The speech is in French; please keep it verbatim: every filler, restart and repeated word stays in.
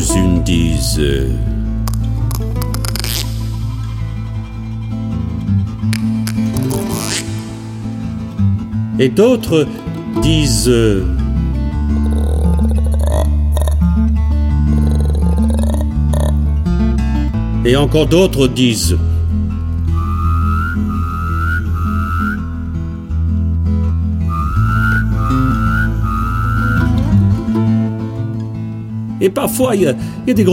quelques-unes disent... euh, et d'autres disent... euh, et encore d'autres disent... Et parfois, il y a, il y a des